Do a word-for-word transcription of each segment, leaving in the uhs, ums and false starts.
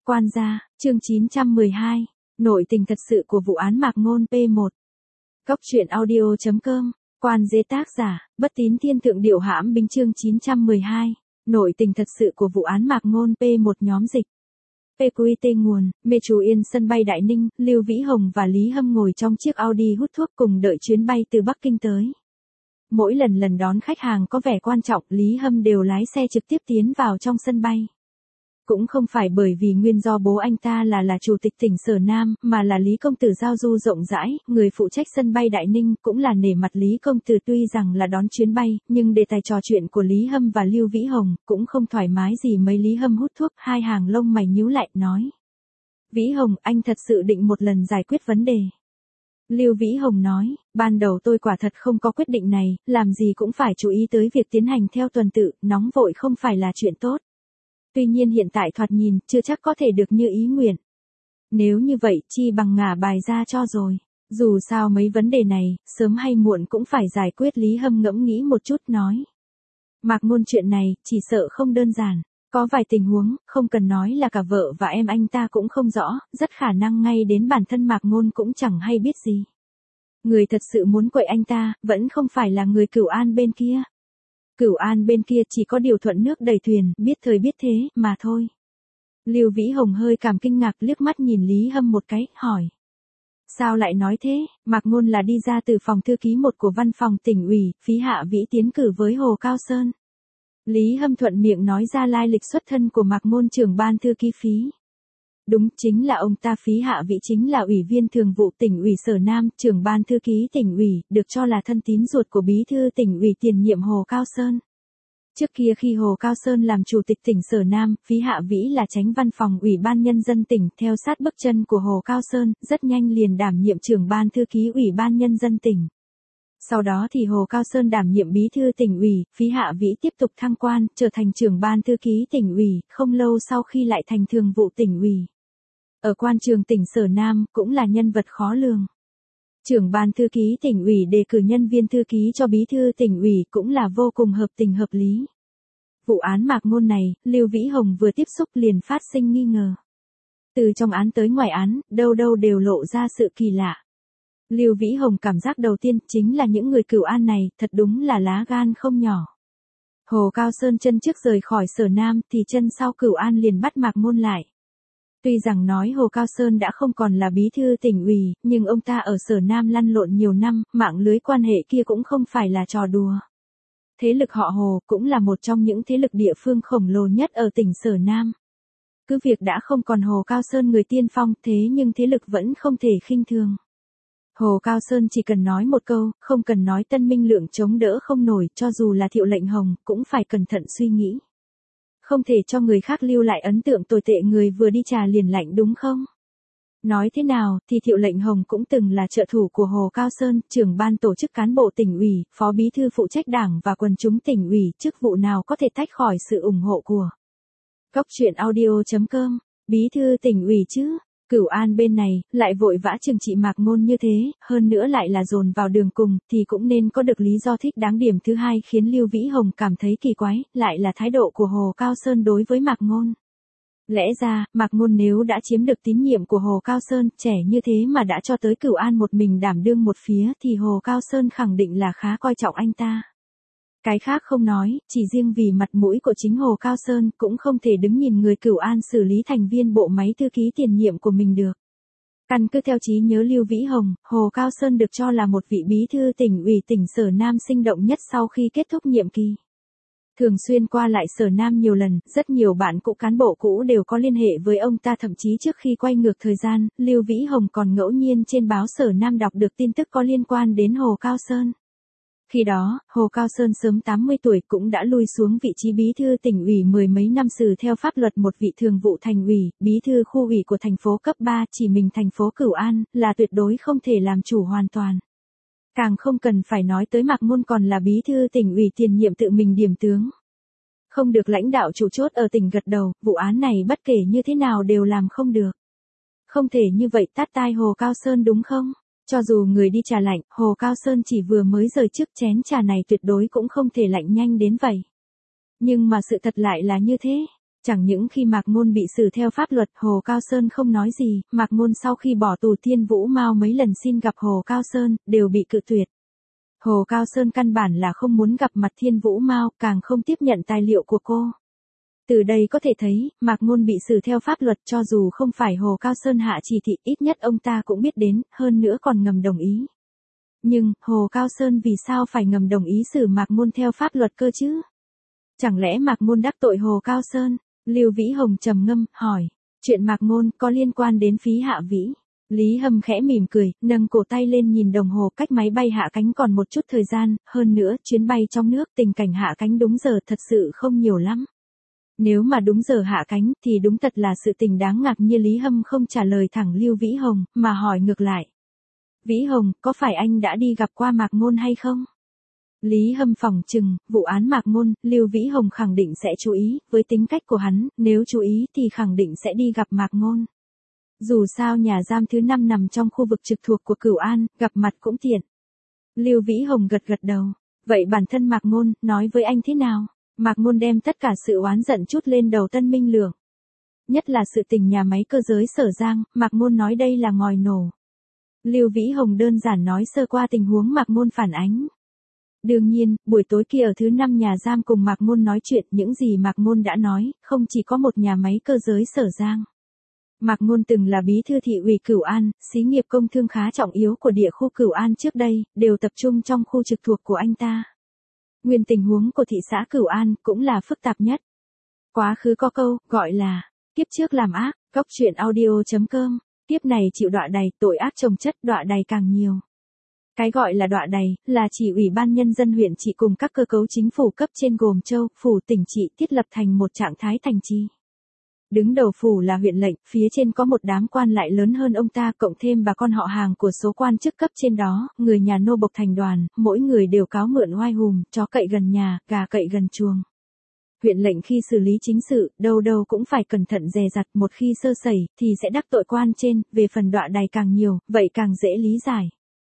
Quan gia, chương chín trăm mười hai, nội tình thật sự của vụ án Mạc Ngôn P một. Góc truyện audio chấm com, Quan dế tác giả, Bất Tín Thiên Thượng Điệu Hãm Binh chương chín trăm mười hai, nội tình thật sự của vụ án Mạc Ngôn P một nhóm dịch. pê quy tê nguồn, Metro Yên sân bay Đại Ninh, Lưu Vĩ Hồng và Lý Hâm ngồi trong chiếc Audi hút thuốc cùng đợi chuyến bay từ Bắc Kinh tới. Mỗi lần lần đón khách hàng có vẻ quan trọng, Lý Hâm đều lái xe trực tiếp tiến vào trong sân bay. Cũng không phải bởi vì nguyên do bố anh ta là là chủ tịch tỉnh Sở Nam, mà là Lý Công Tử giao du rộng rãi, người phụ trách sân bay Đại Ninh, cũng là nể mặt Lý Công Tử tuy rằng là đón chuyến bay, nhưng đề tài trò chuyện của Lý Hâm và Lưu Vĩ Hồng, cũng không thoải mái gì mấy. Lý Hâm hút thuốc, hai hàng lông mày nhíu lại, nói. Vĩ Hồng, anh thật sự định một lần giải quyết vấn đề. Lưu Vĩ Hồng nói, ban đầu tôi quả thật không có quyết định này, làm gì cũng phải chú ý tới việc tiến hành theo tuần tự, nóng vội không phải là chuyện tốt. Tuy nhiên hiện tại thoạt nhìn, chưa chắc có thể được như ý nguyện. Nếu như vậy, chi bằng ngả bài ra cho rồi. Dù sao mấy vấn đề này, sớm hay muộn cũng phải giải quyết. Lý Hâm ngẫm nghĩ một chút nói. Mạc Ngôn chuyện này, chỉ sợ không đơn giản. Có vài tình huống, không cần nói là cả vợ và em anh ta cũng không rõ, rất khả năng ngay đến bản thân Mạc Ngôn cũng chẳng hay biết gì. Người thật sự muốn quậy anh ta, vẫn không phải là người Cửu An bên kia. Cửu An bên kia chỉ có điều thuận nước đẩy thuyền, biết thời biết thế, mà thôi. Lưu Vĩ Hồng hơi cảm kinh ngạc liếc mắt nhìn Lý Hâm một cái, hỏi. Sao lại nói thế, Mạc Ngôn là đi ra từ phòng thư ký một của văn phòng tỉnh ủy, phí Hạ Vĩ tiến cử với Hồ Cao Sơn. Lý Hâm thuận miệng nói ra lai lịch xuất thân của Mạc Ngôn trưởng ban thư ký phí. Đúng, chính là ông ta. Phí Hạ Vĩ chính là ủy viên thường vụ tỉnh ủy Sở Nam, trưởng ban thư ký tỉnh ủy, được cho là thân tín ruột của bí thư tỉnh ủy tiền nhiệm Hồ Cao Sơn. Trước kia khi Hồ Cao Sơn làm chủ tịch tỉnh Sở Nam, Phí Hạ Vĩ là chánh văn phòng ủy ban nhân dân tỉnh, theo sát bước chân của Hồ Cao Sơn, rất nhanh liền đảm nhiệm trưởng ban thư ký ủy ban nhân dân tỉnh. Sau đó thì Hồ Cao Sơn đảm nhiệm bí thư tỉnh ủy, Phí Hạ Vĩ tiếp tục thăng quan, trở thành trưởng ban thư ký tỉnh ủy, không lâu sau khi lại thành thường vụ tỉnh ủy. Ở quan trường tỉnh Sở Nam, cũng là nhân vật khó lường. Trưởng ban thư ký tỉnh ủy đề cử nhân viên thư ký cho bí thư tỉnh ủy cũng là vô cùng hợp tình hợp lý. Vụ án Mạc Ngôn này, Lưu Vĩ Hồng vừa tiếp xúc liền phát sinh nghi ngờ. Từ trong án tới ngoài án, đâu đâu đều lộ ra sự kỳ lạ. Lưu Vĩ Hồng cảm giác đầu tiên chính là những người Cửu An này, thật đúng là lá gan không nhỏ. Hồ Cao Sơn chân trước rời khỏi Sở Nam thì chân sau Cửu An liền bắt Mạc Ngôn lại. Tuy rằng nói Hồ Cao Sơn đã không còn là bí thư tỉnh ủy, nhưng ông ta ở Sở Nam lăn lộn nhiều năm, mạng lưới quan hệ kia cũng không phải là trò đùa. Thế lực họ Hồ cũng là một trong những thế lực địa phương khổng lồ nhất ở tỉnh Sở Nam. Cứ việc đã không còn Hồ Cao Sơn người tiên phong, thế nhưng thế lực vẫn không thể khinh thường. Hồ Cao Sơn chỉ cần nói một câu, không cần nói Tân Minh Lượng chống đỡ không nổi, cho dù là Thiệu Lệnh Hồng, cũng phải cẩn thận suy nghĩ. Không thể cho người khác lưu lại ấn tượng tồi tệ người vừa đi trà liền lạnh đúng không? Nói thế nào, thì Thiệu Lệnh Hồng cũng từng là trợ thủ của Hồ Cao Sơn, trưởng ban tổ chức cán bộ tỉnh ủy, phó bí thư phụ trách đảng và quần chúng tỉnh ủy, chức vụ nào có thể tách khỏi sự ủng hộ của. Góc truyện audio chấm com, bí thư tỉnh ủy chứ? Cửu An bên này, lại vội vã trừng trị Mạc Ngôn như thế, hơn nữa lại là dồn vào đường cùng, thì cũng nên có được lý do thích đáng. Điểm thứ hai khiến Lưu Vĩ Hồng cảm thấy kỳ quái, lại là thái độ của Hồ Cao Sơn đối với Mạc Ngôn. Lẽ ra, Mạc Ngôn nếu đã chiếm được tín nhiệm của Hồ Cao Sơn, trẻ như thế mà đã cho tới Cửu An một mình đảm đương một phía, thì Hồ Cao Sơn khẳng định là khá coi trọng anh ta. Cái khác không nói, chỉ riêng vì mặt mũi của chính Hồ Cao Sơn cũng không thể đứng nhìn người Cửu An xử lý thành viên bộ máy thư ký tiền nhiệm của mình được. Căn cứ theo trí nhớ Lưu Vĩ Hồng, Hồ Cao Sơn được cho là một vị bí thư tỉnh ủy tỉnh Sở Nam sinh động nhất sau khi kết thúc nhiệm kỳ. Thường xuyên qua lại Sở Nam nhiều lần, rất nhiều bạn cũ cán bộ cũ đều có liên hệ với ông ta, thậm chí trước khi quay ngược thời gian, Lưu Vĩ Hồng còn ngẫu nhiên trên báo Sở Nam đọc được tin tức có liên quan đến Hồ Cao Sơn. Khi đó, Hồ Cao Sơn sớm tám mươi tuổi cũng đã lui xuống vị trí bí thư tỉnh ủy mười mấy năm, xử theo pháp luật một vị thường vụ thành ủy, bí thư khu ủy của thành phố cấp ba, chỉ mình thành phố Cửu An, là tuyệt đối không thể làm chủ hoàn toàn. Càng không cần phải nói tới Mạc Ngôn còn là bí thư tỉnh ủy tiền nhiệm tự mình điểm tướng. Không được lãnh đạo chủ chốt ở tỉnh gật đầu, vụ án này bất kể như thế nào đều làm không được. Không thể như vậy tát tai Hồ Cao Sơn đúng không? Cho dù người đi trà lạnh, Hồ Cao Sơn chỉ vừa mới rời trước chén trà này tuyệt đối cũng không thể lạnh nhanh đến vậy. Nhưng mà sự thật lại là như thế. Chẳng những khi Mạc Ngôn bị xử theo pháp luật, Hồ Cao Sơn không nói gì, Mạc Ngôn sau khi bỏ tù Thiên Vũ Mao mấy lần xin gặp Hồ Cao Sơn, đều bị cự tuyệt. Hồ Cao Sơn căn bản là không muốn gặp mặt Thiên Vũ Mao, càng không tiếp nhận tài liệu của cô. Từ đây có thể thấy, Mạc Ngôn bị xử theo pháp luật, cho dù không phải Hồ Cao Sơn hạ chỉ thị, ít nhất ông ta cũng biết đến, hơn nữa còn ngầm đồng ý. Nhưng, Hồ Cao Sơn vì sao phải ngầm đồng ý xử Mạc Ngôn theo pháp luật cơ chứ? Chẳng lẽ Mạc Ngôn đắc tội Hồ Cao Sơn? Lưu Vĩ Hồng trầm ngâm, hỏi. Chuyện Mạc Ngôn có liên quan đến Phí Hạ Vĩ. Lý Hâm khẽ mỉm cười, nâng cổ tay lên nhìn đồng hồ, cách máy bay hạ cánh còn một chút thời gian, hơn nữa, chuyến bay trong nước, tình cảnh hạ cánh đúng giờ thật sự không nhiều lắm. Nếu mà đúng giờ hạ cánh, thì đúng thật là sự tình đáng ngạc nhiên. Lý Hâm không trả lời thẳng Lưu Vĩ Hồng, mà hỏi ngược lại. Vĩ Hồng, có phải anh đã đi gặp qua Mạc Ngôn hay không? Lý Hâm phỏng chừng, vụ án Mạc Ngôn, Lưu Vĩ Hồng khẳng định sẽ chú ý, với tính cách của hắn, nếu chú ý thì khẳng định sẽ đi gặp Mạc Ngôn. Dù sao nhà giam thứ năm nằm trong khu vực trực thuộc của Cửu An, gặp mặt cũng tiện. Lưu Vĩ Hồng gật gật đầu. Vậy bản thân Mạc Ngôn, nói với anh thế nào? Mạc Ngôn đem tất cả sự oán giận trút lên đầu Tân Minh Lượng. Nhất là sự tình nhà máy cơ giới Sở Giang, Mạc Ngôn nói đây là ngòi nổ. Lưu Vĩ Hồng đơn giản nói sơ qua tình huống Mạc Ngôn phản ánh. Đương nhiên, buổi tối kia ở thứ năm nhà giam cùng Mạc Ngôn nói chuyện, những gì Mạc Ngôn đã nói, không chỉ có một nhà máy cơ giới Sở Giang. Mạc Ngôn từng là bí thư thị ủy Cửu An, xí nghiệp công thương khá trọng yếu của địa khu Cửu An trước đây, đều tập trung trong khu trực thuộc của anh ta. Nguyên tình huống của thị xã Cửu An cũng là phức tạp nhất. Quá khứ có câu, gọi là, kiếp trước làm ác, góc truyện audio chấm com, kiếp này chịu đọa đầy, tội ác chồng chất, đọa đầy càng nhiều. Cái gọi là đọa đầy, là chỉ ủy ban nhân dân huyện chỉ cùng các cơ cấu chính phủ cấp trên gồm châu, phủ tỉnh trị thiết lập thành một trạng thái thành trì. Đứng đầu phủ là huyện lệnh, phía trên có một đám quan lại lớn hơn ông ta, cộng thêm bà con họ hàng của số quan chức cấp trên đó, người nhà nô bộc thành đoàn, mỗi người đều cáo mượn oai hùm, chó cậy gần nhà, gà cậy gần chuồng. Huyện lệnh khi xử lý chính sự, đâu đâu cũng phải cẩn thận dè dặt, một khi sơ sẩy, thì sẽ đắc tội quan trên, về phần đọa đầy càng nhiều, vậy càng dễ lý giải.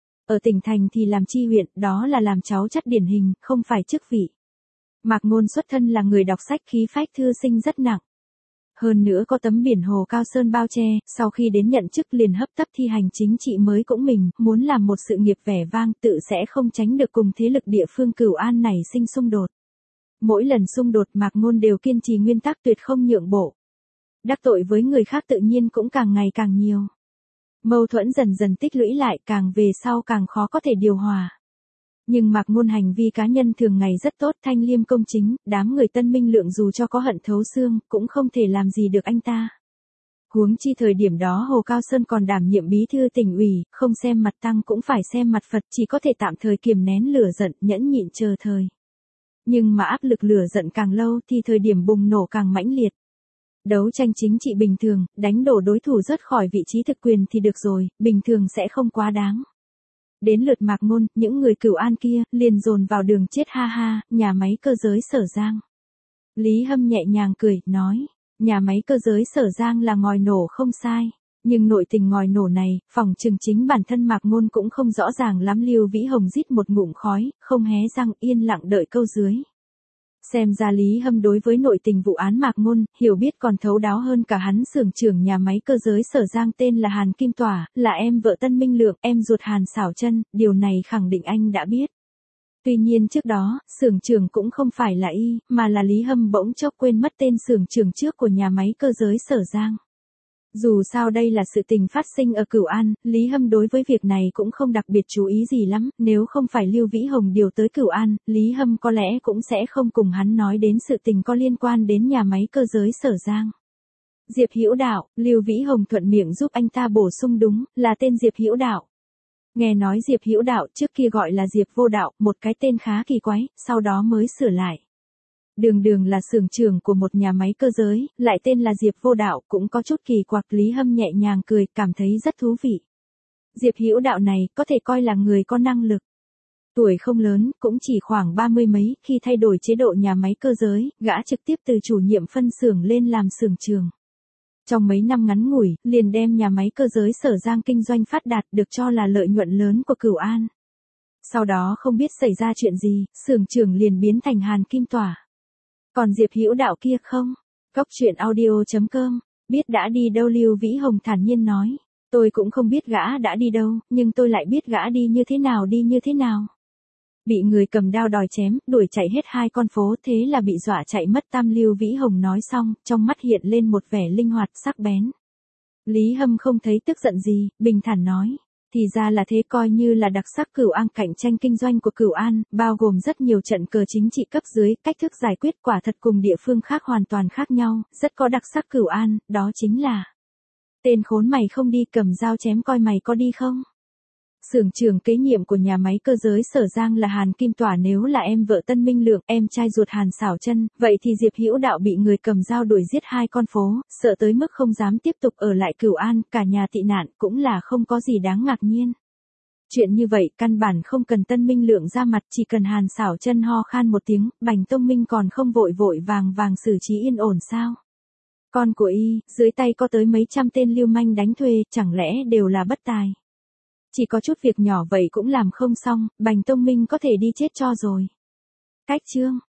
Ở tỉnh thành thì làm chi huyện, đó là làm cháu chắt điển hình, không phải chức vị. Mạc Ngôn xuất thân là người đọc sách, khí phách thư sinh rất nặng. Hơn nữa có tấm biển Hồ Cao Sơn bao che, sau khi đến nhận chức liền hấp tấp thi hành chính trị mới cũng mình, muốn làm một sự nghiệp vẻ vang, tự sẽ không tránh được cùng thế lực địa phương Cửu An này sinh xung đột. Mỗi lần xung đột Mạc Ngôn đều kiên trì nguyên tắc tuyệt không nhượng bộ. Đắc tội với người khác tự nhiên cũng càng ngày càng nhiều. Mâu thuẫn dần dần tích lũy lại, càng về sau càng khó có thể điều hòa. Nhưng Mạc Ngôn hành vi cá nhân thường ngày rất tốt, thanh liêm công chính, đám người Tân Minh Lượng dù cho có hận thấu xương, cũng không thể làm gì được anh ta. Huống chi thời điểm đó Hồ Cao Sơn còn đảm nhiệm bí thư tỉnh ủy, không xem mặt Tăng cũng phải xem mặt Phật, chỉ có thể tạm thời kiềm nén lửa giận, nhẫn nhịn chờ thời. Nhưng mà áp lực lửa giận càng lâu thì thời điểm bùng nổ càng mãnh liệt. Đấu tranh chính trị bình thường, đánh đổ đối thủ rớt khỏi vị trí thực quyền thì được rồi, bình thường sẽ không quá đáng. Đến lượt Mạc Ngôn, những người Cửu An kia, liền dồn vào đường chết ha ha, nhà máy cơ giới Sở Giang. Lý Hâm nhẹ nhàng cười, nói, nhà máy cơ giới Sở Giang là ngòi nổ không sai. Nhưng nội tình ngòi nổ này, phỏng chừng chính bản thân Mạc Ngôn cũng không rõ ràng lắm. Lưu Vĩ Hồng rít một ngụm khói, không hé răng, yên lặng đợi câu dưới. Xem ra Lý Hâm đối với nội tình vụ án Mạc Ngôn, hiểu biết còn thấu đáo hơn cả hắn. Xưởng trưởng nhà máy cơ giới Sở Giang tên là Hàn Kim Tỏa, là em vợ Tân Minh Lượng, em ruột Hàn Xảo Chân, điều này khẳng định anh đã biết. Tuy nhiên trước đó, xưởng trưởng cũng không phải là y, mà là Lý Hâm bỗng chốc quên mất tên xưởng trưởng trước của nhà máy cơ giới Sở Giang. Dù sao đây là sự tình phát sinh ở Cửu An, Lý Hâm đối với việc này cũng không đặc biệt chú ý gì lắm, nếu không phải Lưu Vĩ Hồng điều tới Cửu An, Lý Hâm có lẽ cũng sẽ không cùng hắn nói đến sự tình có liên quan đến nhà máy cơ giới Sở Giang. Diệp Hữu Đạo, Lưu Vĩ Hồng thuận miệng giúp anh ta bổ sung đúng, là tên Diệp Hữu Đạo. Nghe nói Diệp Hữu Đạo trước kia gọi là Diệp Vô Đạo, một cái tên khá kỳ quái, sau đó mới sửa lại. Đường đường là xưởng trưởng của một nhà máy cơ giới, lại tên là Diệp Vô Đạo, cũng có chút kỳ quặc. Lý Hâm nhẹ nhàng cười, cảm thấy rất thú vị. Diệp Hữu Đạo này, có thể coi là người có năng lực. Tuổi không lớn, cũng chỉ khoảng ba mươi mấy, khi thay đổi chế độ nhà máy cơ giới, gã trực tiếp từ chủ nhiệm phân xưởng lên làm xưởng trưởng. Trong mấy năm ngắn ngủi, liền đem nhà máy cơ giới Sở Giang kinh doanh phát đạt, được cho là lợi nhuận lớn của Cửu An. Sau đó không biết xảy ra chuyện gì, xưởng trưởng liền biến thành Hàn Kim Tỏa. Còn Diệp Hữu Đạo kia không? Góc truyện audio chấm com, biết đã đi đâu Lưu Vĩ Hồng thản nhiên nói. Tôi cũng không biết gã đã đi đâu, nhưng tôi lại biết gã đi như thế nào đi như thế nào. Bị người cầm đao đòi chém, đuổi chạy hết hai con phố, thế là bị dọa chạy mất tăm. Lưu Vĩ Hồng nói xong, trong mắt hiện lên một vẻ linh hoạt sắc bén. Lý Hâm không thấy tức giận gì, bình thản nói. Thì ra là thế, coi như là đặc sắc Cửu An. Cạnh tranh kinh doanh của Cửu An, bao gồm rất nhiều trận cờ chính trị cấp dưới, cách thức giải quyết quả thật cùng địa phương khác hoàn toàn khác nhau, rất có đặc sắc. Cửu An, đó chính là tên khốn mày không đi cầm dao chém coi mày có đi không? Xưởng trưởng kế nhiệm của nhà máy cơ giới Sở Giang là Hàn Kim Tỏa, nếu là em vợ Tân Minh Lượng, em trai ruột Hàn Xảo Chân, vậy thì Diệp Hữu Đạo bị người cầm dao đuổi giết hai con phố, sợ tới mức không dám tiếp tục ở lại Cửu An, cả nhà tị nạn, cũng là không có gì đáng ngạc nhiên. Chuyện như vậy căn bản không cần Tân Minh Lượng ra mặt, chỉ cần Hàn Xảo Chân ho khan một tiếng, Bành Tông Minh còn không vội vội vàng vàng xử trí yên ổn sao? Con của y, dưới tay có tới mấy trăm tên lưu manh đánh thuê, chẳng lẽ đều là bất tài? Chỉ có chút việc nhỏ vậy cũng làm không xong, Bành Tông Minh có thể đi chết cho rồi. Cách chương